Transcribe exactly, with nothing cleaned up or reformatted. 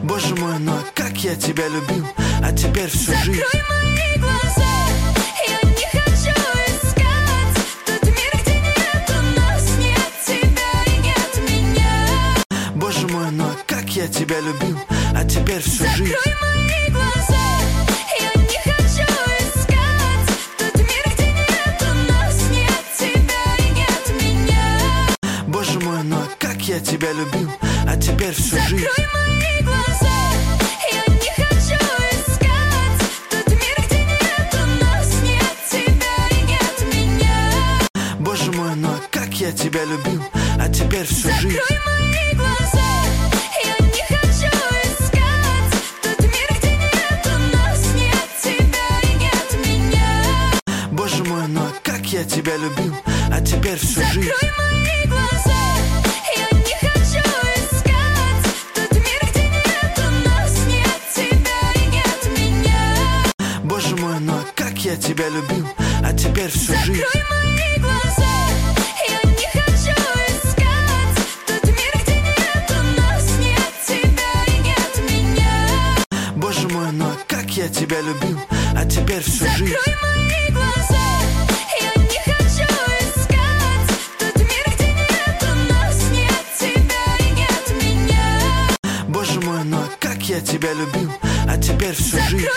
Боже мой, но как я тебя любил, а теперь всю жизнь. Закрой мои глаза, я не хочу искать тот мир, где нету нас, нет тебя и нет меня. Боже мой, но как я тебя любил, а теперь всю жизнь. Закрой мои глаза, я не хочу искать тот мир, где нету нас, нет тебя и нет меня. Боже мой, но как я тебя любил, а теперь всю жизнь. Закрой мои глаза, я не хочу искать тот мир, где нету нас, нет тебя и нет меня. Боже мой, но как я тебя любил, а теперь всю жизнь. Закрой мои глаза, я не хочу искать тот мир, где нету нас, нет тебя и нет меня. Боже мой, но как я тебя любил, а теперь всю жизнь. Закрой мои глаза, я не хочу искать тот мир, где нету нас, нет тебя и нет меня. Боже мой, но как я тебя любил, а теперь всю жизнь. Закрой мои глаза, я не хочу искать тот мир, где нету нас, нет тебя и нет меня. Боже мой, но как я тебя любил, а теперь всю жизнь. Закрой мои глаза, я не хочу искать тот мир, где нету нас, нет тебя и нет меня. Боже мой, но как я тебя любил, а теперь всю жизнь.